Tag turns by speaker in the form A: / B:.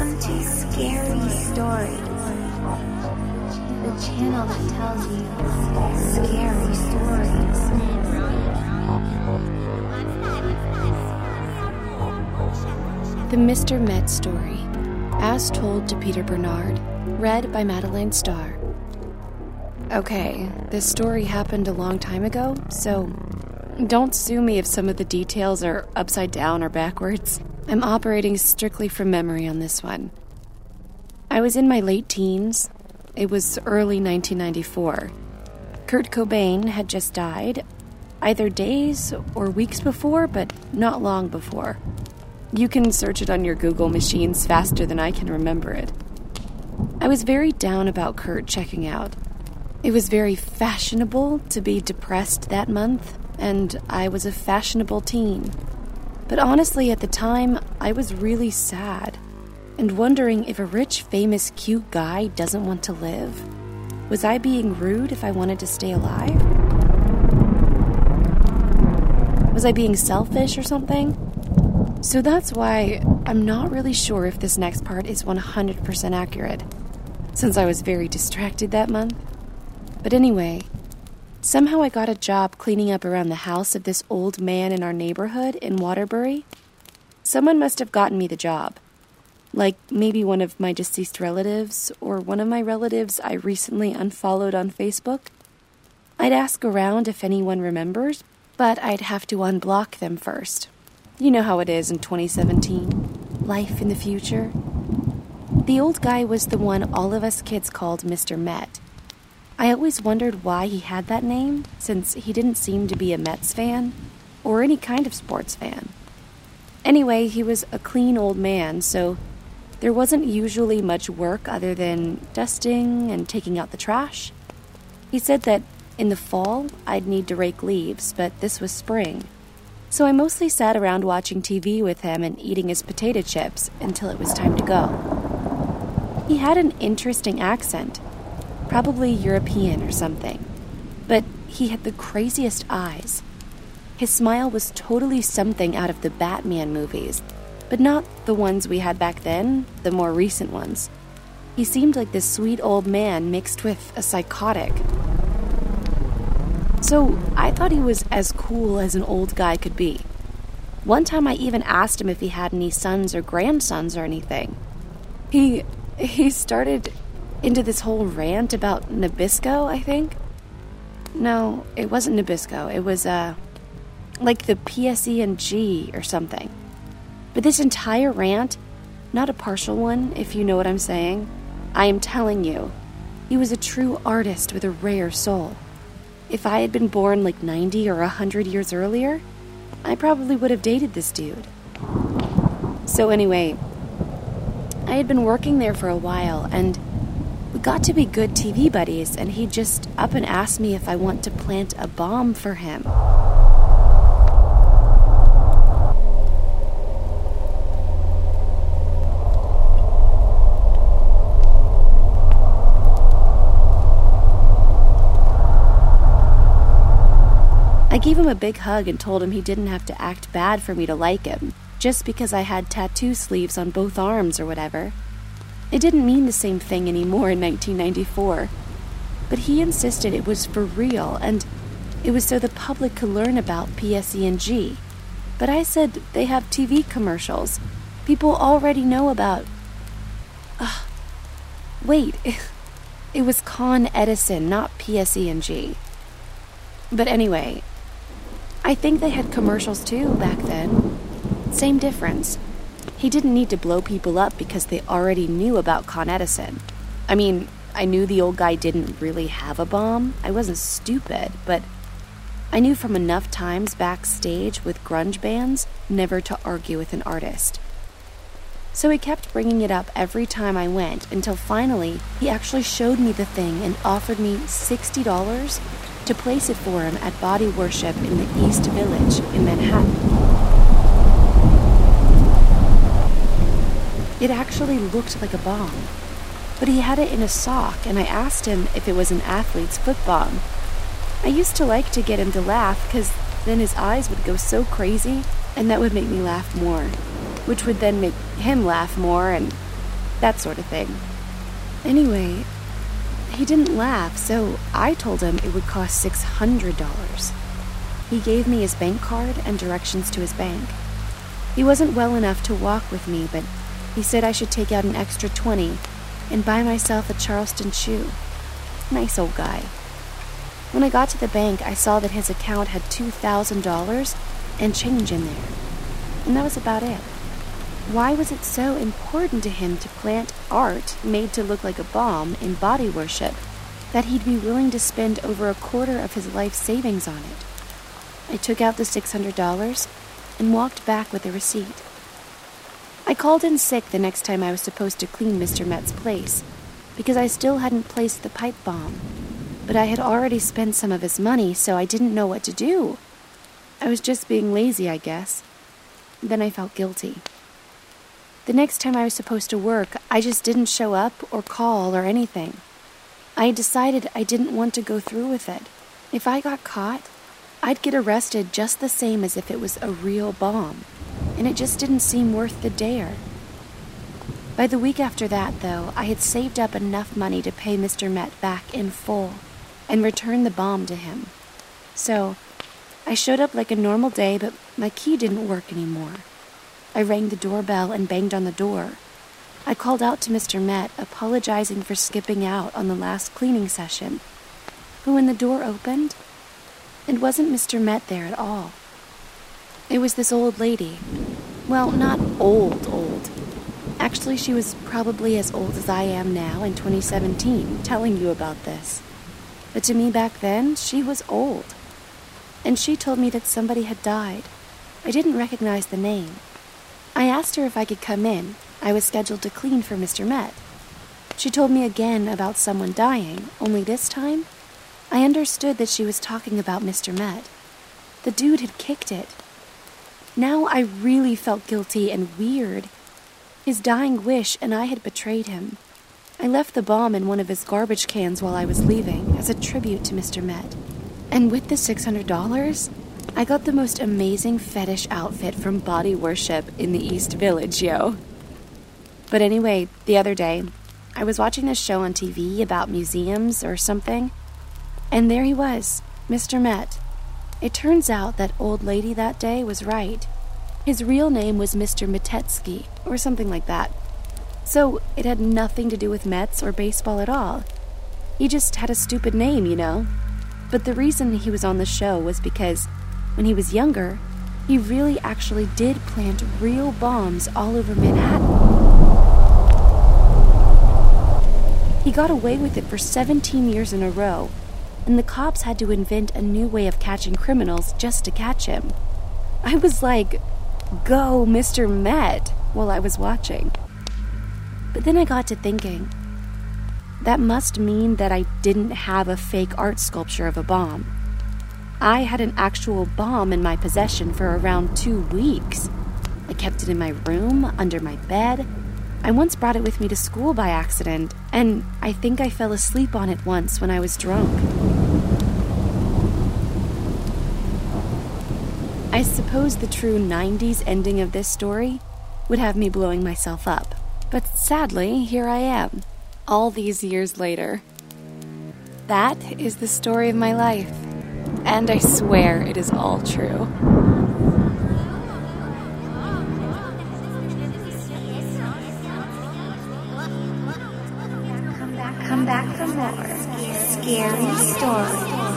A: to Scary Stories, the channel that tells you scary stories.
B: The Mr. Met Story, as told to Peter Bernard, read by Madeleine Starr. Okay, this story happened a long time ago, so don't sue me if some of the details are upside down or backwards. I'm operating strictly from memory on this one. I was in my late teens. It was early 1994. Kurt Cobain had just died, either days or weeks before, but not long before. You can search it on your Google machines faster than I can remember it. I was very down about Kurt checking out. It was very fashionable to be depressed that month, and I was a fashionable teen. But honestly, at the time, I was really sad and wondering if a rich, famous, cute guy doesn't want to live. Was I being rude if I wanted to stay alive? Was I being selfish or something? So that's why I'm not really sure if this next part is 100% accurate, since I was very distracted that month. But anyway, somehow I got a job cleaning up around the house of this old man in our neighborhood in Waterbury. Someone must have gotten me the job. Like maybe one of my deceased relatives, or one of my relatives I recently unfollowed on Facebook. I'd ask around if anyone remembers, but I'd have to unblock them first. You know how it is in 2017. Life in the future. The old guy was the one all of us kids called Mr. Met. I always wondered why he had that name, since he didn't seem to be a Mets fan, or any kind of sports fan. Anyway, he was a clean old man, so there wasn't usually much work other than dusting and taking out the trash. He said that in the fall, I'd need to rake leaves, but this was spring. So I mostly sat around watching TV with him and eating his potato chips until it was time to go. He had an interesting accent, probably European or something, but he had the craziest eyes. His smile was totally something out of the Batman movies, but not the ones we had back then, the more recent ones. He seemed like this sweet old man mixed with a psychotic. So I thought he was as cool as an old guy could be. One time I even asked him if he had any sons or grandsons or anything. He started into this whole rant about Nabisco, I think. No, it wasn't Nabisco. It was, like the PSE&G or something. But this entire rant, not a partial one, if you know what I'm saying, I am telling you, he was a true artist with a rare soul. If I had been born like 90 or 100 years earlier, I probably would have dated this dude. So anyway, I had been working there for a while, and we got to be good TV buddies, and he just up and asked me if I want to plant a bomb for him. I gave him a big hug and told him he didn't have to act bad for me to like him, just because I had tattoo sleeves on both arms or whatever. It didn't mean the same thing anymore in 1994. But he insisted it was for real, and it was so the public could learn about PSE&G. But I said they have TV commercials. People already know about... Wait, it was Con Edison, not PSE&G. But anyway, I think they had commercials too back then. Same difference. He didn't need to blow people up because they already knew about Con Edison. I mean, I knew the old guy didn't really have a bomb. I wasn't stupid, but I knew from enough times backstage with grunge bands never to argue with an artist. So he kept bringing it up every time I went until finally he actually showed me the thing and offered me $60 to place it for him at Body Worship in the East Village in Manhattan. It actually looked like a bomb, but he had it in a sock, and I asked him if it was an athlete's foot bomb. I used to like to get him to laugh because then his eyes would go so crazy, and that would make me laugh more, which would then make him laugh more, and that sort of thing. Anyway, he didn't laugh, so I told him it would cost $600. He gave me his bank card and directions to his bank. He wasn't well enough to walk with me, but he said I should take out an extra $20 and buy myself a Charleston chew. Nice old guy. When I got to the bank, I saw that his account had $2,000 and change in there. And that was about it. Why was it so important to him to plant art made to look like a bomb in body worship that he'd be willing to spend over a quarter of his life savings on it? I took out the $600 and walked back with a receipt. I called in sick the next time I was supposed to clean Mr. Met's place because I still hadn't placed the pipe bomb, but I had already spent some of his money, so I didn't know what to do. I was just being lazy, I guess. Then I felt guilty. The next time I was supposed to work, I just didn't show up or call or anything. I decided I didn't want to go through with it. If I got caught, I'd get arrested just the same as if it was a real bomb, and it just didn't seem worth the dare. By the week after that, though, I had saved up enough money to pay Mr. Met back in full and return the bomb to him. So, I showed up like a normal day, but my key didn't work anymore. I rang the doorbell and banged on the door. I called out to Mr. Met, apologizing for skipping out on the last cleaning session. But when the door opened, it wasn't Mr. Met there at all. It was this old lady. Well, not old. Actually, she was probably as old as I am now in 2017, telling you about this. But to me back then, she was old. And she told me that somebody had died. I didn't recognize the name. I asked her if I could come in. I was scheduled to clean for Mr. Met. She told me again about someone dying, only this time, I understood that she was talking about Mr. Met. The dude had kicked it. Now I really felt guilty and weird. His dying wish, and I had betrayed him. I left the bomb in one of his garbage cans while I was leaving, as a tribute to Mr. Met. And with the $600, I got the most amazing fetish outfit from Body Worship in the East Village, yo. But anyway, the other day, I was watching this show on TV about museums or something, and there he was, Mr. Met. It turns out that old lady that day was right. His real name was Mr. Metetsky, or something like that. So it had nothing to do with Mets or baseball at all. He just had a stupid name, you know. But the reason he was on the show was because when he was younger, he really actually did plant real bombs all over Manhattan. He got away with it for 17 years in a row, and the cops had to invent a new way of catching criminals just to catch him. I was like, go, Mr. Met, while I was watching. But then I got to thinking, that must mean that I didn't have a fake art sculpture of a bomb. I had an actual bomb in my possession for around 2 weeks. I kept it in my room, under my bed. I once brought it with me to school by accident, and I think I fell asleep on it once when I was drunk. I suppose the true 90s ending of this story would have me blowing myself up. But sadly, here I am, all these years later. That is the story of my life. And I swear it is all true.
A: Come back for more scary stories.